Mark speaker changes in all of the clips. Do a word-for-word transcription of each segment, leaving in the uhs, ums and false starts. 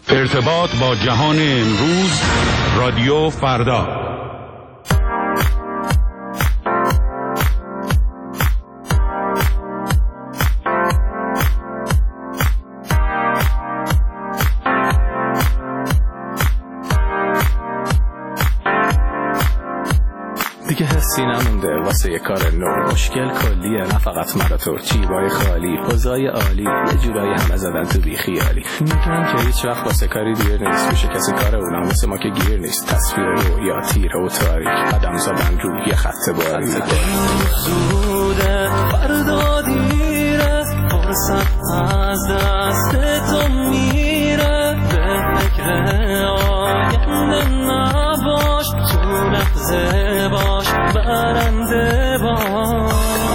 Speaker 1: ارتباط با جهان امروز، رادیو فردا.
Speaker 2: دیگه حسی نمونده واسه یه کار نو. مشکل کلیه نه فقط مرا تو. چیبای خالی، پوزای عالی، یه جورایی همه زدن تو بی خیالی. میگن که هیچ وقت واسه کاری دیر نیست. میشه کسی کار اونم واسه ما که گیر نیست. تصویر رویا تیره و تاریک، قدم زدن روی یه خط باریک. زوده فردا دیره، فرصت از دست تو میره. به فکر آینده نباش، تو لحظه باش، برنده باش.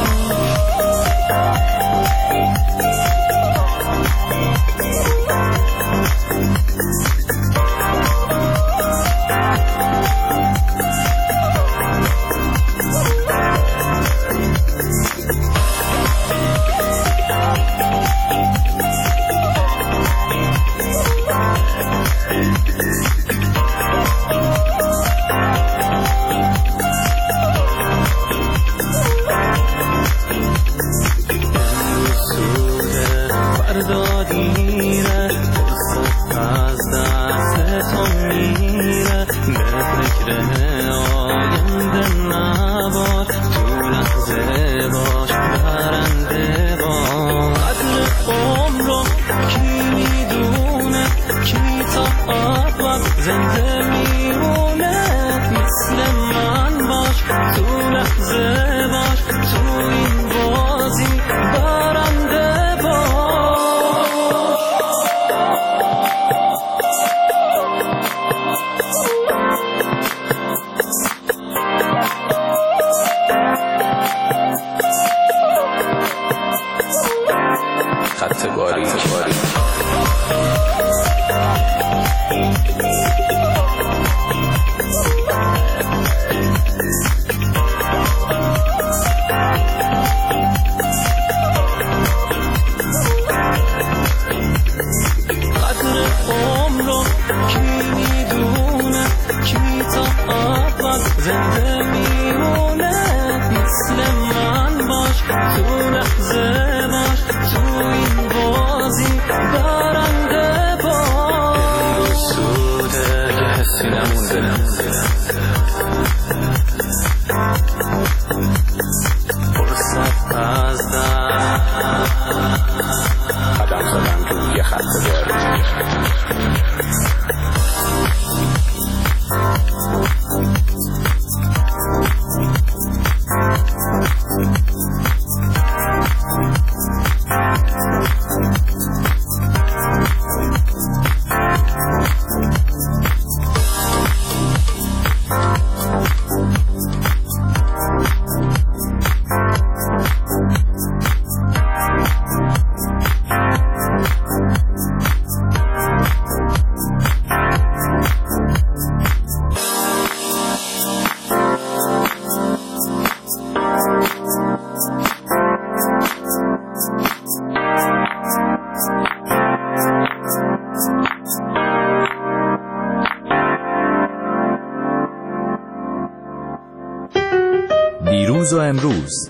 Speaker 3: دیروز و امروز،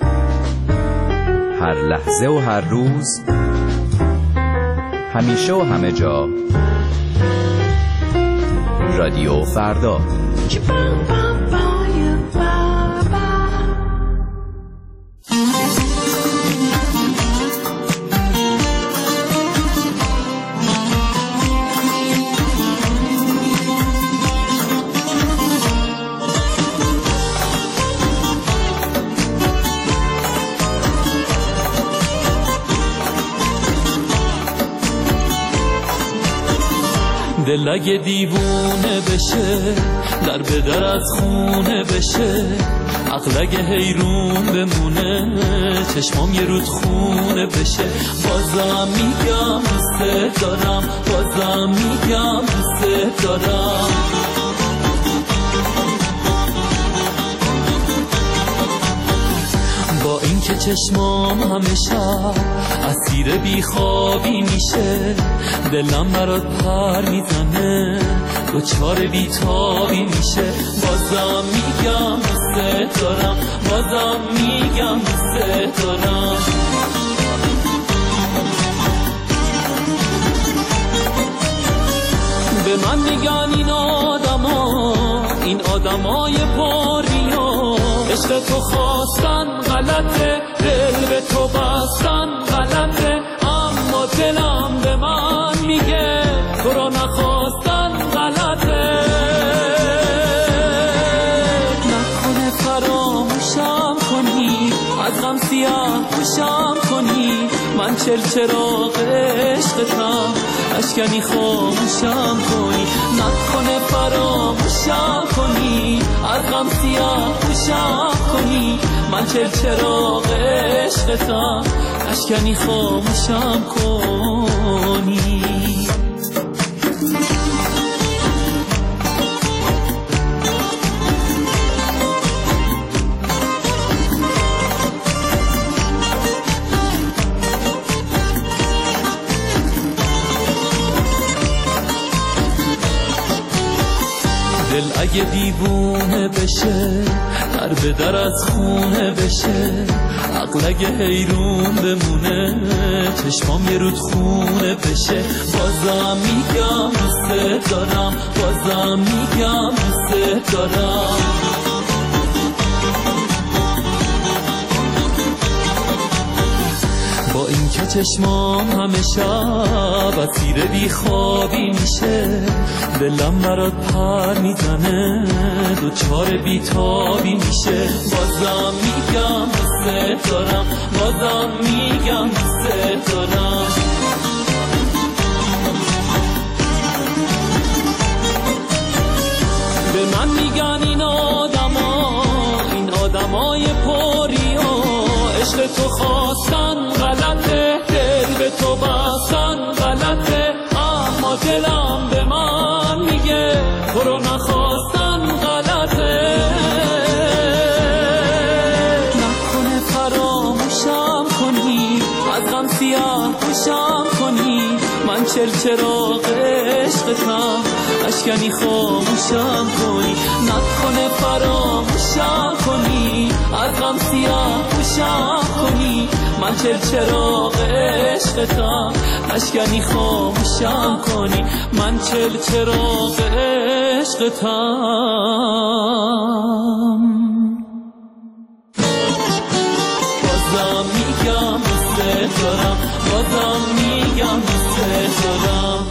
Speaker 3: هر لحظه و هر روز، همیشه و همه جا، رادیو فردا.
Speaker 4: دل اگه دیوونه بشه، در به در از خونه بشه، عقل اگه حیرون بمونه، چشمام یه رود خونه بشه. بازم میگم دوست دارم، بازم میگم دوست دارم. با این که چشمام همیشه اسیر بیخوابی میشه، دلم برات پر میزنه دوچار بیتابی میشه. بازم میگم دوست دارم، بازم میگم دوست دارم. به من میگن این آدما، این آدمای باریا، عشق تو خواستن غلطه، دل به تو بستن غلطه، اما دلم به من میگه تو رو نخواستن غلطه. نکنه فراموشم کنی، از غم سیاه پوشم کنی، من چل چراغ عشقتم، اشکنی خاموشم کنی. نکنه فراموشم کنی، از غم سیاه پوشم کنی، من چل چراغ عشقتم، اشکنی خاموشم کنی. دل اگه دیوونه بشه، در به در از خونه بشه، عقل اگه حیرون بمونه، چشمام یه رود خونه بشه. بازم میگم دوست دارم، بازم میگم دوست دارم. با این که چشمام همیشه اسیر بیخوابی میشه، دلم برات پر میزنه دوچار بیتابی میشه. بازم میگم دوست دارم، بازم میگم دوست دارم. به من میگن این آدما، این آدمای پریا، عشق تو خواستن غلطه، دل به تو بستن غلطه، اما دلم به من میگه تو رو نخواستن غلطه. نکنه فراموشم کنی، از غم سیاه پوشم کنی، من چل چراغ عشقتم، اشکنی خاموشم کنی. نکنه فراموشم کنی، از غم سیاه پوشم کنی، من چل چراغ عشقتم، اشکنی خاموشم کنی، من چل چراغ عشقتم. بازم میگم دوست دارم، بازم میگم دوست دارم.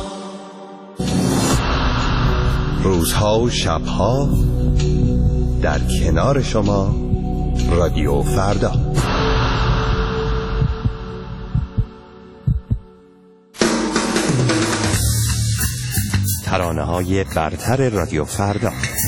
Speaker 5: روزها و شبها در کنار شما، رادیو فردا. ترانه های برتر رادیو فردا.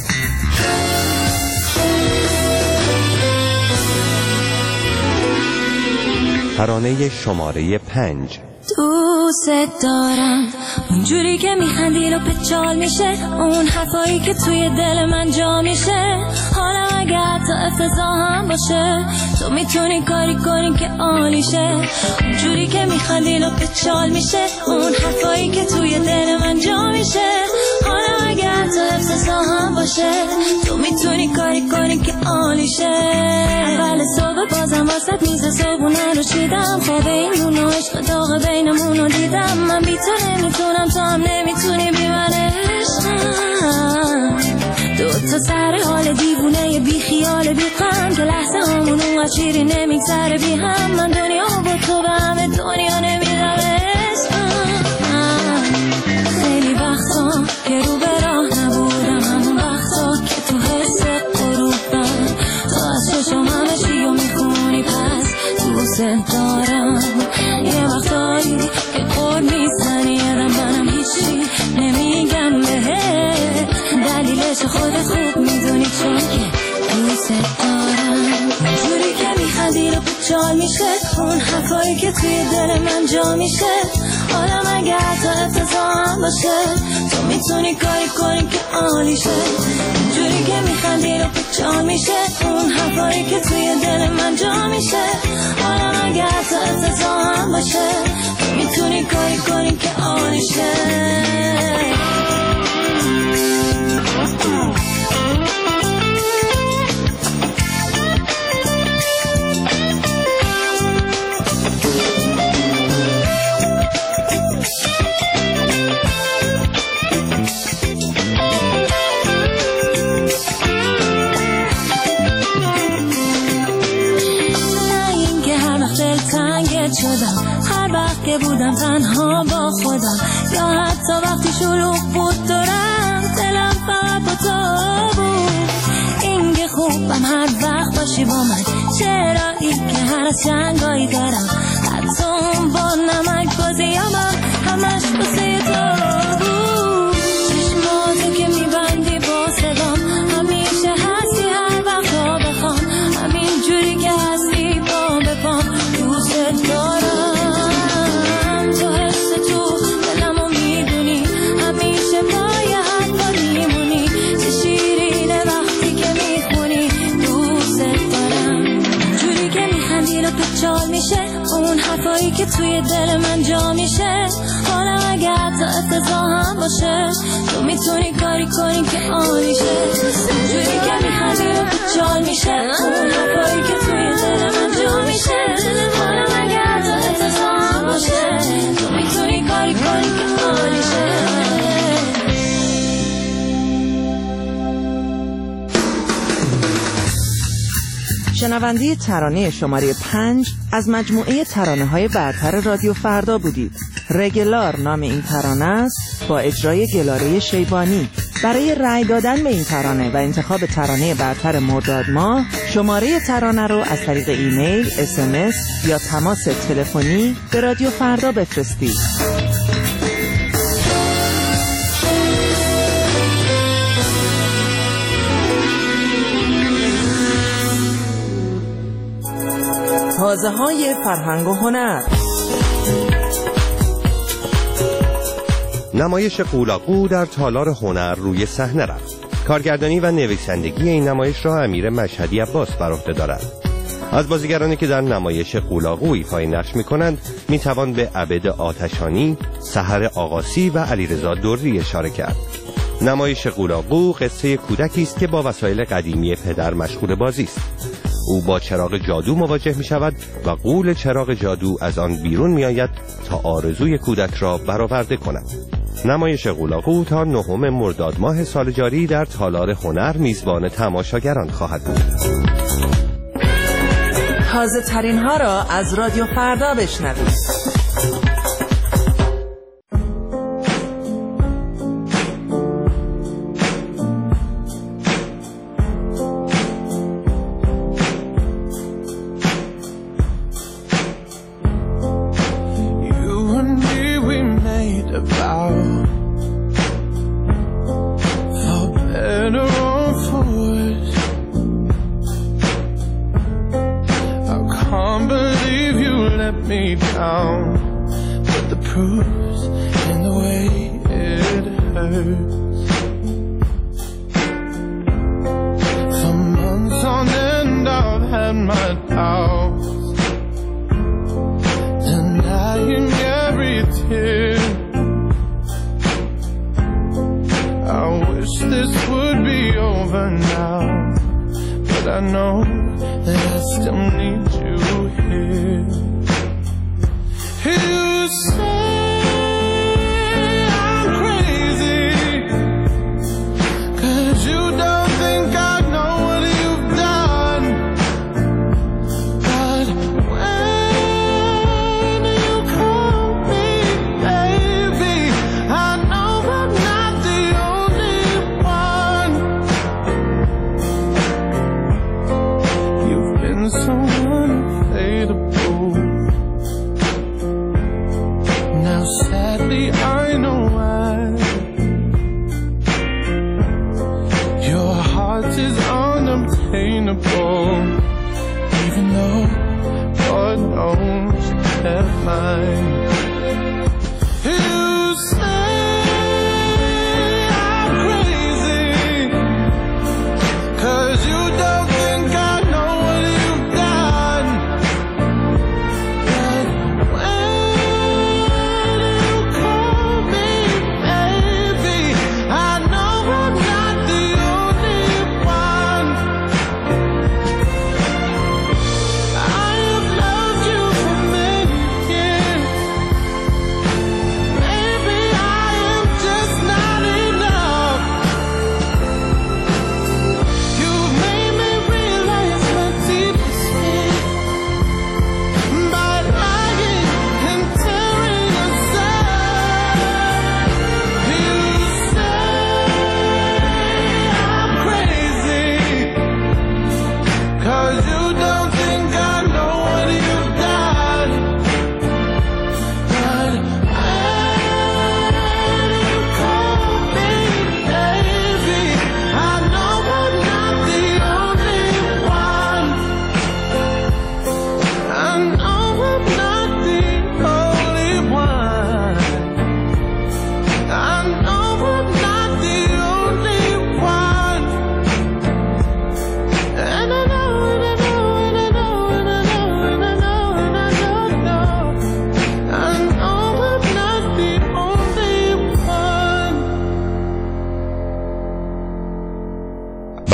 Speaker 5: ترانه شماره پنج.
Speaker 6: دوست دارم اونجوری که میخندی رو پچال میشه، اون حرفایی که توی دل من جا میشه، حالا اگه حتی افتضاح هم باشه، تو میتونی کاری کنی که عالیشه. اونجوری که میخندی رو پچال میشه، اون حرفایی که توی دل من جا میشه، حالا اگه حتی افتضاح هم باشه، تو میتونی کاری کنی که عالیشه. اول صبح بازم واسط میز صبحونه رو چیدم، خواب اینمون و عشق داغ بینمون رو دیدم. من بی تو نمیتونم، تو هم نمیتونی بی من عشقم. دو تا سر حال دیوونه بی خیال بی غم، که لحظه همون اون چیری نمیگذره بی هم. من دنیا با تو به همه دنیا نمیدم عشقم. خیلی وقتا که رو به راه نبودم، همون وقتا که تو حس غروبم، تو از چشم همه چی رو میخونی، پس دوست دارم. یه وقتایی که قول میزنی یادم منم هیچی نمیگم بهت، دلیلش خودت خوب میدونی، چون که دوست دارم. اونجوری که میخندی رو پچال میشه، اون حرفایی که توی دل من جا میشه، حالا مگه حتی افتضاح هم باشه. تو میتونی کاری کنی که عالیشه، اینجوری که میخندی رو جا میشه اون حرفایی که توی دل من جا میشه. حالا اگه حتی اتزا هم باشه، تو میتونی کاری کنی که عالیشه. شدم هر وقت که بودم تنها با خودم، یا حتی وقتی شلوغ بود دورم دلم فقط با تو بود. این که خوبم هر وقت باشی با من، چرا این که هر از جنگایی دارم، حتی اون با نمک بازیامم همش بسه تو بود. چشماتو که میبندی با صدام، همیشه هستی هر وقت تا بخوام، همین جوری که هستی پا به پام دوست دارم. تو حس تو دلمو میدونی، همیشه پای حرفا میمونی، چه شیرینه وقتی که میخونی دوست دارم. جوری که میخندی رو پیچال میشه اون حرفایی که توی دل من جا میشه. حالا اگه حتی اتزا هم باشه، تو میتونی کاری کنی که عالیشه. جوری که میخندی رو پیچال میشه اون حرفایی که توی دل من جا میشه. حالا اگه حتی اتزا هم باشه، تو میتونی کاری کنی که عالیشه.
Speaker 7: شنونده ترانه شماره پنج از مجموعه ترانه های برتر رادیو فردا بودید. رگلار نام این ترانه است با اجرای گلاره شیبانی. برای رأی دادن به این ترانه و انتخاب ترانه برتر مرداد ماه، شماره ترانه رو از طریق ایمیل، اس ام اس یا تماس تلفنی به رادیو فردا بفرستید. تازه های فرهنگ و هنر.
Speaker 5: نمایش قولاقو در تالار هنر روی صحنه رفت. کارگردانی و نویسندگی این نمایش را امیر مشهدی عباس بر عهده دارد. از بازیگرانی که در نمایش قولاقو ایفای نقش می‌کنند می‌توان به عبد آتشانی، سحر آقاسی و علیرضا دری اشاره کرد. نمایش قولاقو قصه کودکی است که با وسایل قدیمی پدر مشغول بازی است. او با چراغ جادو مواجه می شود و غول چراغ جادو از آن بیرون می آید تا آرزوی کودک را برآورده کند. نمایش قولاقو تا نهم مرداد ماه سال جاری در تالار هنر میزبان تماشاگران خواهد بود.
Speaker 7: تازه ترین ها را از رادیو فردا بشنوید.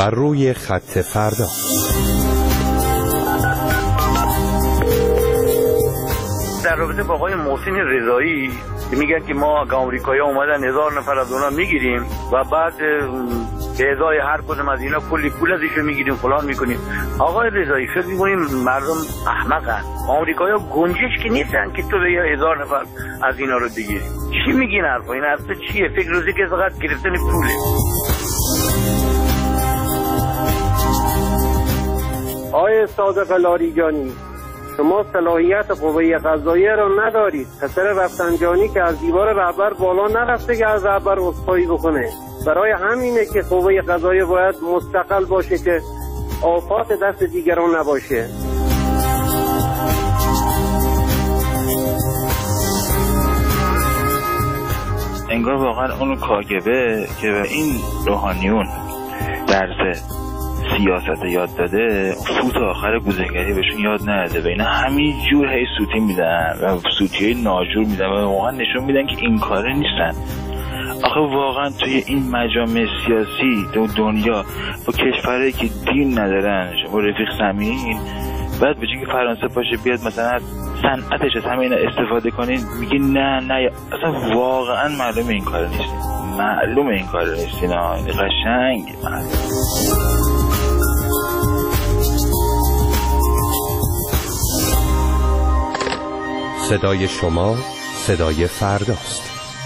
Speaker 5: بر روی خط فردا.
Speaker 8: در رابطه با آقای محسن رضایی میگن که ما آمریکایی‌ها اومدن هزار نفر از اونا میگیریم و بعد به ازای هر کدوم از اینا کلی پول ازشون میگیریم فلان میکنیم. آقای رضایی فکر می‌کنیم مردم احمقن؟ آمریکایی‌ها گنجش که نیستن که تو به هزار نفر از اینا رو بگیری. چی میگین حرفا؟ این حرفا چیه؟ فکر روزی که فقط گرفتن پوله.
Speaker 9: آقای صادق لاریجانی، شما صلاحیت قوه قضاییه را ندارید. پسر رفسنجانی که از دیوار رهبر بالا نرفته که از رهبر عذرخواهی بکنه. برای همینه که قوه قضاییه باید مستقل باشه که آفات دست دیگران نباشه.
Speaker 10: انگار واقعا اون کاگبه که به این روحانیون درس سیاست یاد داده، سوت آخر گوزنگری بهشون یاد نداده و اینا همین جور هی سوتی میدن و سوتی های ناجور میدن و واقعا نشون میدن که این کاره نیستن. آخه واقعا توی این مجامع سیاسی دو دنیا با کشورهایی که دین ندارن، شما رفیق سمین بعد به جای که فرانسه باشه بیاد مثلا صنعتش از همه اینا استفاده کنید، میگی نه نه اصلا واقعا معلومه این کار نیست، معلومه این کار نیست. اینا قشنگ معلومه.
Speaker 5: صدای شما صدای فرداست.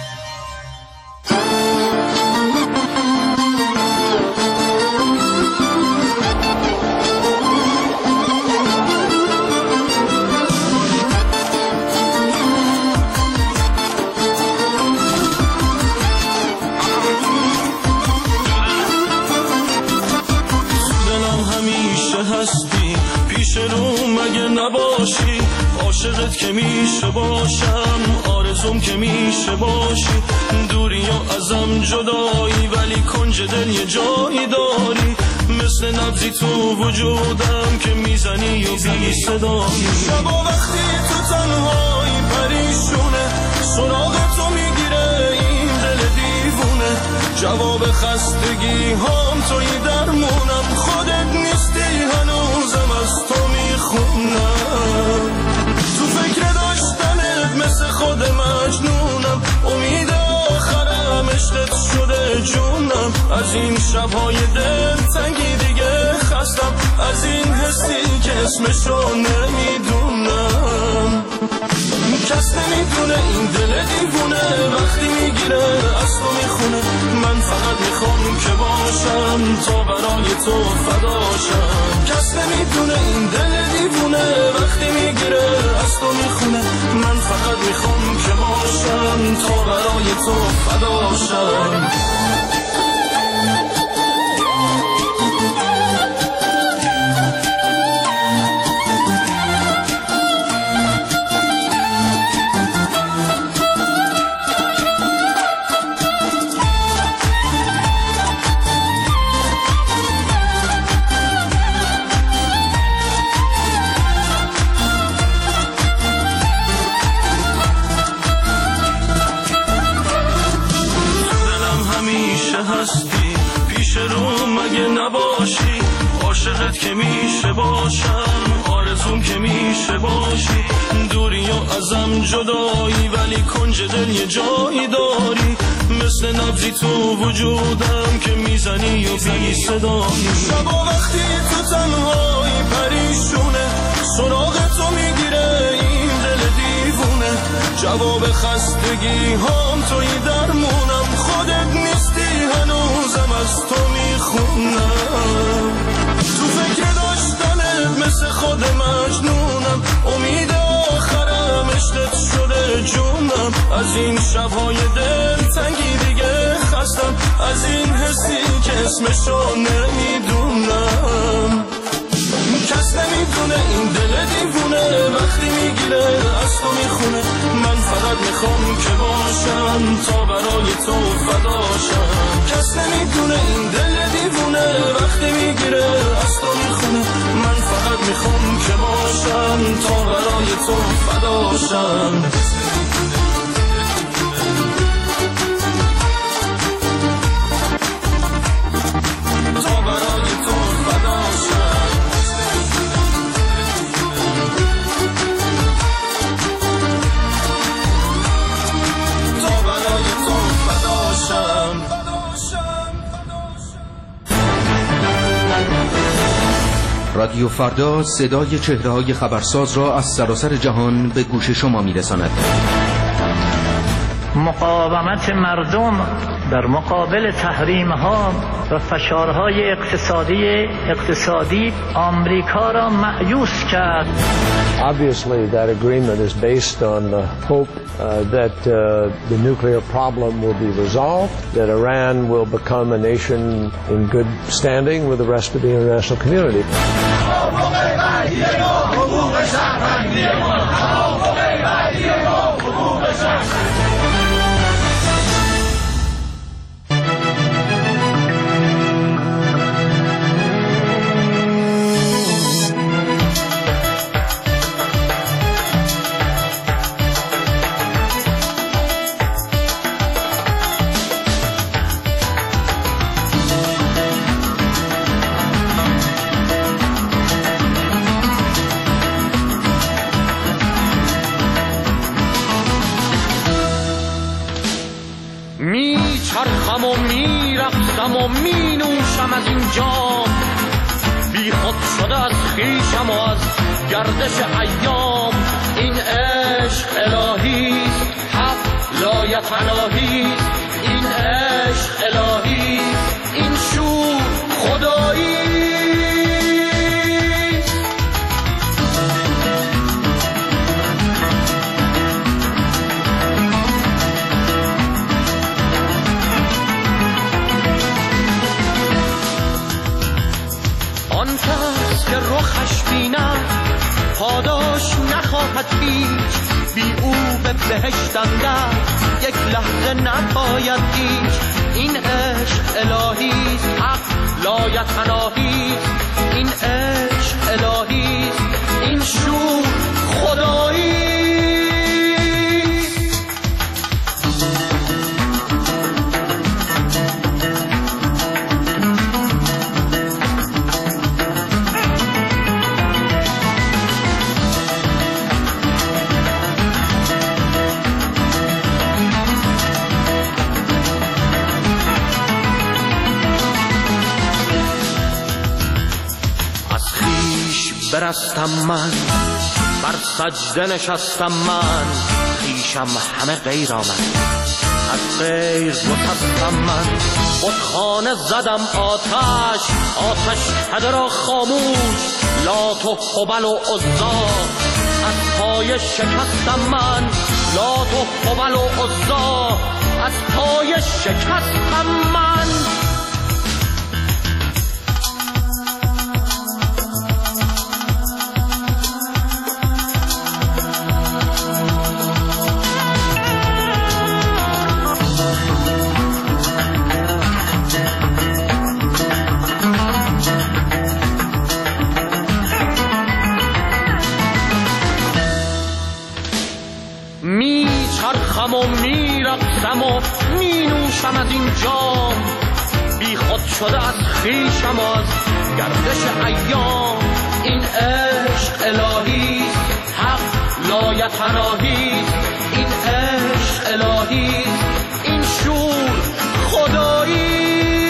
Speaker 11: عاشقت که میشه باشم، آرزوم که میشه باشی، دوری و ازم جدایی ولی کنج دل یه جایی داری، مثل نبضی تو وجودم که میزنی و بی صدایی. شبا وقتی تو تنهایی پریشونه، سراغ تو میگیره این دل دیوونه، جواب خستگی هم توی درمونم، خودت نیستی هنوزم از تو میخونم، تو فکر داشتنت مثل خود مجنونم، امید آخرم عشقت شده جونم، از این شبهای دل تنگی دیگه خستم، از این حسی که اسمشو نمیدونم، کس نمیدونه این دل دیوونه وقتی میگیره از تو میخونه، من فقط میخوام که باشم تا برای تو فداشم، کس نمیدونه این دل دیوونه وقتی میگیره از تو میخونه، من فقط میخوام که باشم تا برای تو فداشم. پیش رو مگه نباشی، عاشقت که میشه باشم، آرزوم که میشه باشی، دوری و ازم جدایی ولی کنج دل یه جایی داری، مثل نبضی تو وجودم که میزنی و بی صدایی. شبا وقتی تو تنهایی پریشونه، سراغ تو میگیره این دل دیوونه، جواب خستگی هم توی درمونم، خودت نیستی هنوزم از تو میخونم، تو فکر داشتنت مثل خود مجنونم، امید آخرم عشقت شده جونم، از این شبهای دل تنگی دیگه خستم، از این حسی که اسمشو نمیدونم، کس نمیدونه این دل دیوونه وقتی میگیره از تو میخونه، من فقط میخوام که باشم تا برای تو فداشم، کس نمیدونه این دل دیوونه وقتی میگیره از تو میخونه، من فقط میخوام که باشم تا برای تو فداشم. تا برای
Speaker 12: رادیو فردا صدای چهره‌های خبرساز را از سراسر جهان به گوش شما می‌رساند.
Speaker 13: مقاومت مردم در مقابل تحریم‌ها و فشارهای اقتصادی اقتصادی آمریکا را مأیوس کرد.
Speaker 14: Obviously that agreement is based on the hope uh, that uh, the nuclear problem will be resolved, that Iran will become a nation in good standing with the rest of the international community.
Speaker 11: میچرخم و میرقصم و مینوشم از این جام، بی خود شده از خویشم و از گردش ایام. این عشق الهیست، حق لایتناهیست. این عشق الهیست، این شور خدایی. کس که رخش بینم پاداش نخواهد هیچ، بی او به بهشتم یک لحظه نباید هیچ. این عشق الهیست، حق لایتناهیست. این عشق الهیست، این شور خدایی. برستم من، بر سجده نشستم من، خویشم همه غیر آمد، از غیر گسستم من. بتخانه زدم آتش، آتش هده را خاموش، لات و هبل و عزا از پای شکستم من. لات و هبل و عزا از پای شکستم من. میچرخم و میرقصم و مینوشم از این جام، بی خود شده از خویشم و از گردش ایام. این عشق الهیست، حق لایتناهیست. این عشق الهیست، این شور خدایی.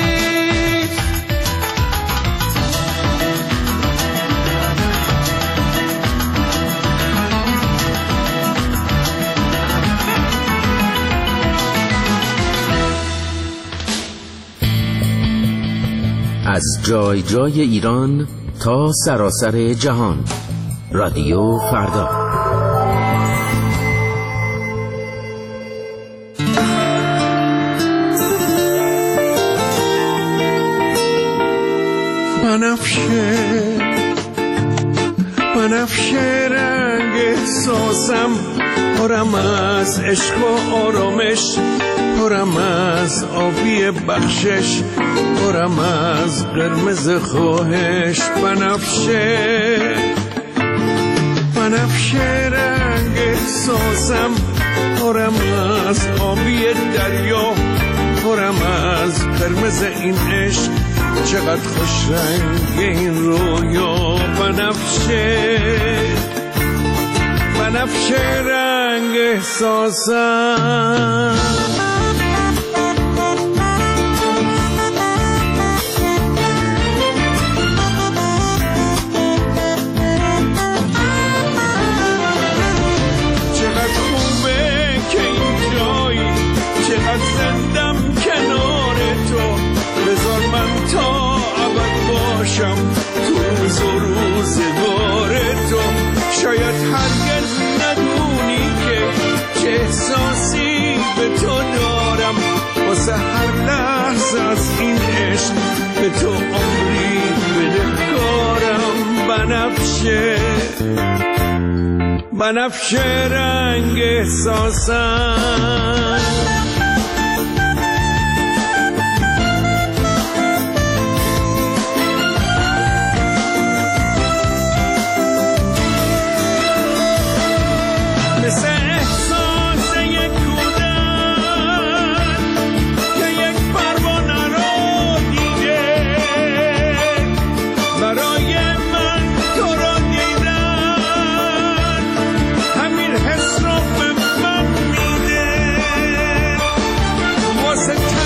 Speaker 12: از جای جای ایران تا سراسر جهان، رادیو فردا.
Speaker 15: بنفشه بنفشه رنگ احساسم، پرم از عشق و آرامش، پرم از آبی بخشش، پرم از قرمز خواهش. بنفشه بنفشه رنگ احساسم، پرم از آبی دریا، پرم از قرمز این عشق، چقدر خوش رنگ این رویا. بنفشه بنفشه رنگ احساسم. هر لحظه از این عشق به تو عمری بدهکارم. بنفشه بنفشه رنگ احساسم، مثل احساس یک کودک که یک پروانه رو دیده، برای من تو رو دیدن همین حس رو به من میده. واسه